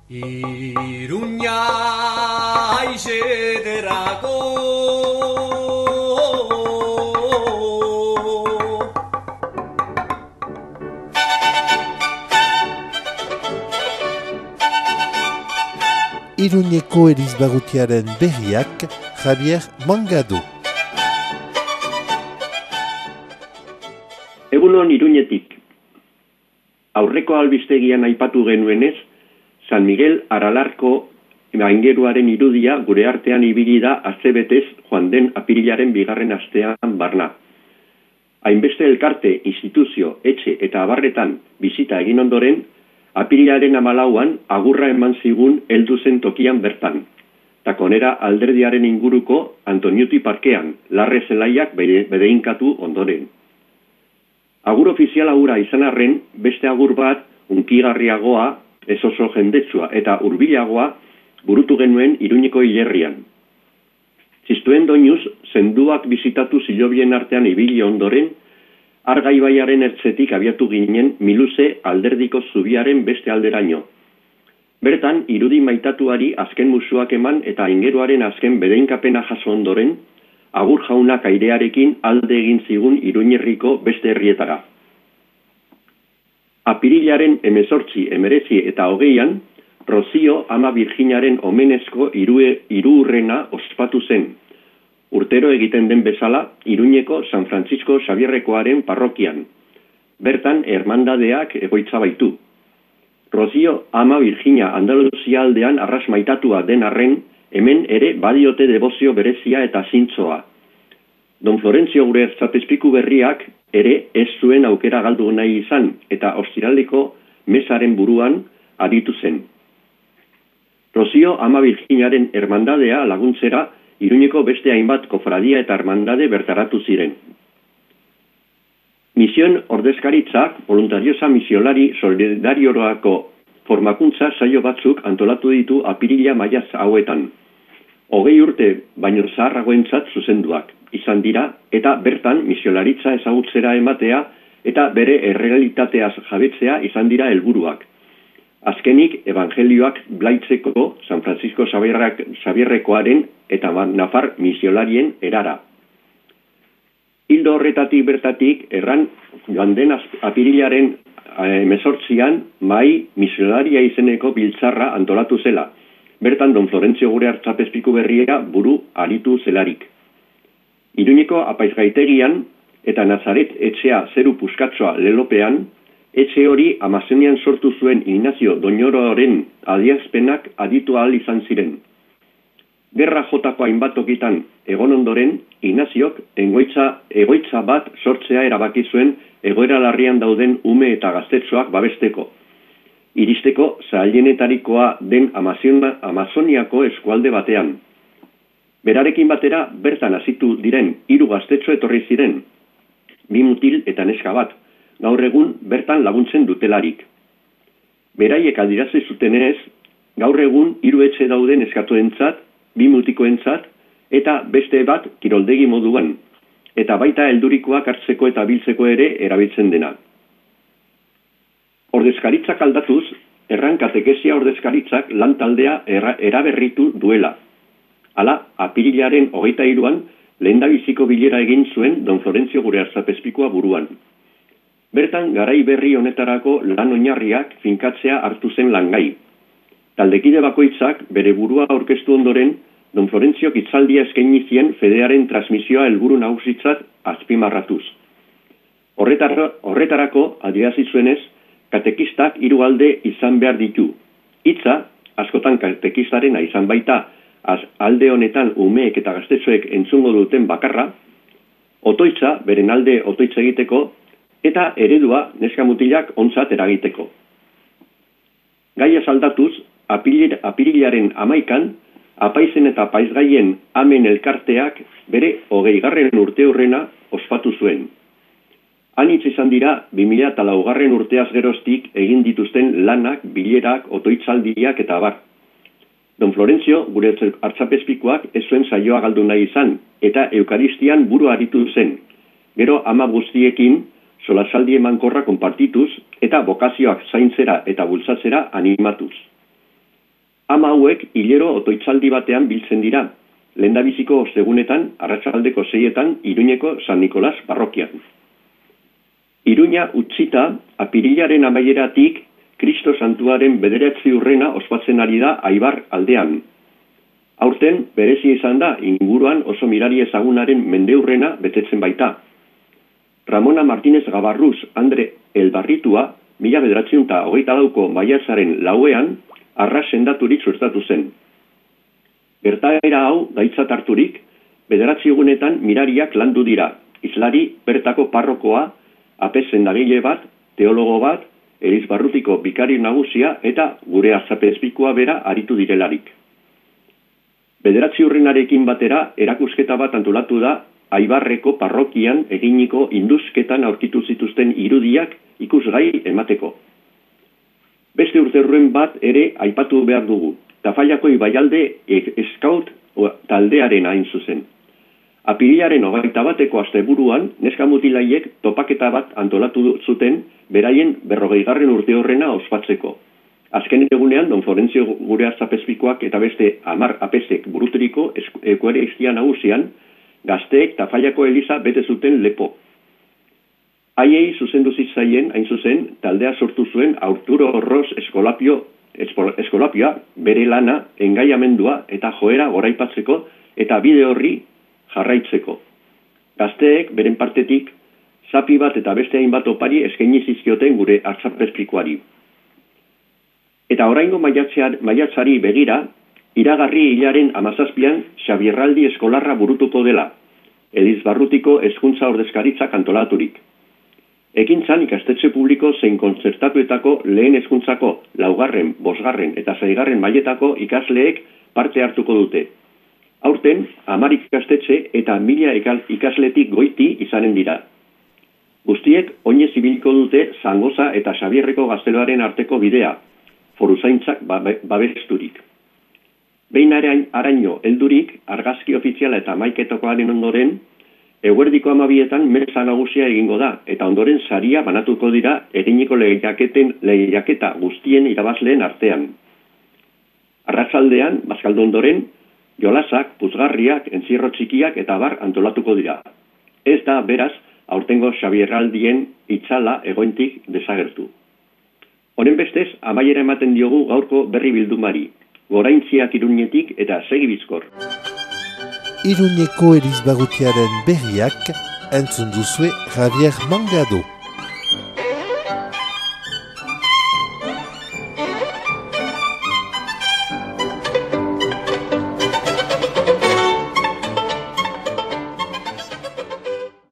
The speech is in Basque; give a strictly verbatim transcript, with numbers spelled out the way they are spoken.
Iruña haizederako Iruñeko erizbarrutiaren berriak Javier Mangado. Egunon Iruñetik. Aurreko albistegian aipatu genuenez, San Miguel Aralarko aingeruaren irudia gure artean ibili da astebetez joan den apirilaren bigarren astean barna. Hainbeste elkarte, instituzio, etxe eta abarretan bizita egin ondoren, apirilaren hamalauan agurra eman zigun heldu zen tokian bertan. Takonera alderdiaren inguruko Antoniuti parkean, larre zelaiak bedeinkatu ondoren. Agur ofiziala hura izan arren, beste agur bat unkigarriagoa, ez oso jendetsua eta hurbilagoa burutu genuen Iruñeko hilerrian. Ziztuen doinuz, zenduak bizitatu zilobien artean ibili ondoren, Arga ibaiaren ertzetik abiatu ginen Miluze alderdiko zubiaren beste alderaino. Bertan, irudi maitatuari azken musuak eman eta aingeruaren azken bedeinkapena jaso ondoren, agur jaunak airearekin alde egin zigun Iruñerriko beste herrietara. Apirilaren hemezortzi, hemeretzi eta hogeian, Rozio ama Virginaren omenezko hiruurrena ospatu zen. Urtero egiten den bezala, Iruñeko San Francisco Xabierrekoaren parrokian. Bertan, hermandadeak egoitza baitu. Rozio ama Virginia Andaluzia aldean arras maitatua den arren, hemen ere badiote debozio berezia eta zintzoa. Don Florentzio gure erzapezpiku berriak ere ez zuen aukera galdu nahi izan eta ostiraldeko mesaren buruan aritu zen. Rozio ama Virginiaren hermandadea laguntzera Iruñeko beste hainbat kofradia eta hermandade bertaratu ziren. Misioen ordezkaritzak voluntariosa misiolari solidariorako formakuntza saio batzuk antolatu ditu apirila maiaz hauetan. Hogei urte baino zaharragoentzat zuzenduak izan dira eta bertan misiolaritza ezagutzera ematea eta bere errealitateaz jabetzea izan dira helburuak. Azkenik, evangelioak blaitzeko San Francisco Xabierrekoaren eta Nafar misiolarien erara. Hildo horretatik bertatik, erran joan den apirilaren hemezortzian mai misiolaria izeneko biltzarra antolatu zela. Bertan Don Florentzio gure artzapezpiku berria buru aritu zelarik. Iruñeko apaizgaitegian eta Nazaret etxea zeru puskatzoa lelopean, etxe hori Amazonian sortu zuen Ignacio Doñororen adierazpenak aditu ahal izan ziren. Gerra jotako hainbat tokitan egon ondoren, Ignaziok egoitza, egoitza bat sortzea erabaki zuen egoera larrian dauden ume eta gaztetxoak babesteko. Iristeko zailenetarikoa den Amazona, Amazoniako eskualde batean. Berarekin batera bertan hasitu diren hiru gaztetxo etorri ziren, bi mutil eta neska bat, gaur egun bertan laguntzen dutelarik. Beraiek adirazi zutenez, gaur egun hiru etxe dauden eskatuentzat, bi mutikoentzat eta beste bat kiroldegi moduan, eta baita heldurikoak hartzeko eta biltzeko ere erabiltzen dena. Ordezkaritzak aldatuz, erran katekesia ordezkaritzak lan taldea eraberritu duela. Hala, apirilaren hogeita hiruan, lehendabiziko bilera egin zuen Don Florentzio gure artzapezpikoa buruan. Bertan, garai berri honetarako lan oinarriak finkatzea hartu zen langai. Taldekide bakoitzak bere burua aurkeztu ondoren, Don Florentzio hitzaldia eskaini zien fedearen transmisioa helburu nagusitzat azpimarratuz. Horretara, horretarako adierazi zuenez, katekistak hiru alde izan behar ditu. Hitza, askotan katekistarena izan baita, az alde honetan umeek eta gaztetxoek entzungo duten bakarra, otoitza, beren alde otoitza egiteko, eta eredua neska mutilak ontzat eragiteko. Gaia saldatuz, apiril, apirilaren amaikan, apaizen eta paizgaien amen elkarteak bere hogeigarren urteurrena ospatu zuen. Anitz izan dira, bi mila laugarren urteaz geroztik egin dituzten lanak, bilerak, otoitzaldiak eta abar. Don Florentzio, gure artzapezpikoak ez zuen saioa galdu nahi izan, eta eukaristian buru aritu zen. Gero ama guztiekin, solasaldi emankorra konpartituz, eta bokazioak zaintzera eta bultzatzera animatuz. Ama hauek hilero otoitzaldi batean biltzen dira, lehendabiziko ostegunetan, arratsaldeko seietan, Iruñeko San Nikolas parrokian. Iruña utzita, apirilaren amaieratik, Kristo Santuaren bederatzi urrena ospatzen ari da Aibar aldean. Aurten, berezia izan da, inguruan oso mirari ezagunaren mendeurrena betetzen baita. Ramona Martínez Gabarruz Andre Elbarritua, mila bederatziehun eta hogeita lauko maiatzaren lauean, arras sendaturik sustatu zen. Gertaera hau gaitzat harturik, bederatzi egunetan mirariak landu dira, islari bertako parrokoa, apezendagile bat, teologo bat, Elizbarrutiko bikari nagusia eta gure azapezpikoa bera aritu direlarik. Bederatzi urrenarekin batera erakusketa bat antolatu da Aibarreko parrokian eginiko induzketan aurkitu zituzten irudiak ikusgai emateko. Beste urterruen bat ere aipatu behar dugu, Tafallako ibaialde eskaut taldearen hain zuzen. Apirilaren hogeita bateko asteburuan, neska mutilaiek topaketa bat antolatu zuten beraien berrogeigarren urte horrena ospatzeko. Azken egunean, Don Florentzio gure azapezpikoak eta beste hamar apezek buruturiko ekuaristia nagusian, gazteek Tafallako eliza bete zuten lepo. Haiei zuzendu zitzaien, hain zuzen, taldea sortu zuen Arturo Ros Eskolapio, Eskolapioa bere lana, engaiamendua eta joera goraipatzeko eta bide horri jarraitzeko. Gazteek, beren partetik, zapi bat eta beste hainbat opari eskaini zizkioten gure azapezpikoari. Eta oraingo maiatzari begira, iragarri hilaren hamazazpian Xabierraldi eskolarra burutuko dela, Elizbarrutiko hezkuntza ordezkaritzak antolaturik. Ekintzan ikastetxe publiko zein kontzertatuetako lehen hezkuntzako laugarren, bosgarren eta seigarren mailetako ikasleek parte hartuko dute. Aurten, hamar ikastetxe eta mila ikasletik goiti izanen dira. Guztiek oinez ibiliko dute Zangoza eta Xabierreko gazteloaren arteko bidea, foruzaintzak babesturik. Behin araino heldurik, argazki ofiziala eta maiketokoaren ondoren, eguerdiko amabietan meza nagusia egingo da, eta ondoren saria banatuko dira eginiko lehiaketa guztien irabazleen artean. Arratsaldean, bazkaldu ondoren, jolasak, puzgarriak, entzierro txikiak eta bar antolatuko dira. Ez da, beraz, aurtengo Xabierraldien itzala egoentik desagertu. Honen bestez, amaiera ematen diogu gaurko berri bildumari, goraintziak Iruñetik eta segi bizkor. Iruñeko Elizbarrutiaren berriak entzun duzue Javier Mangado.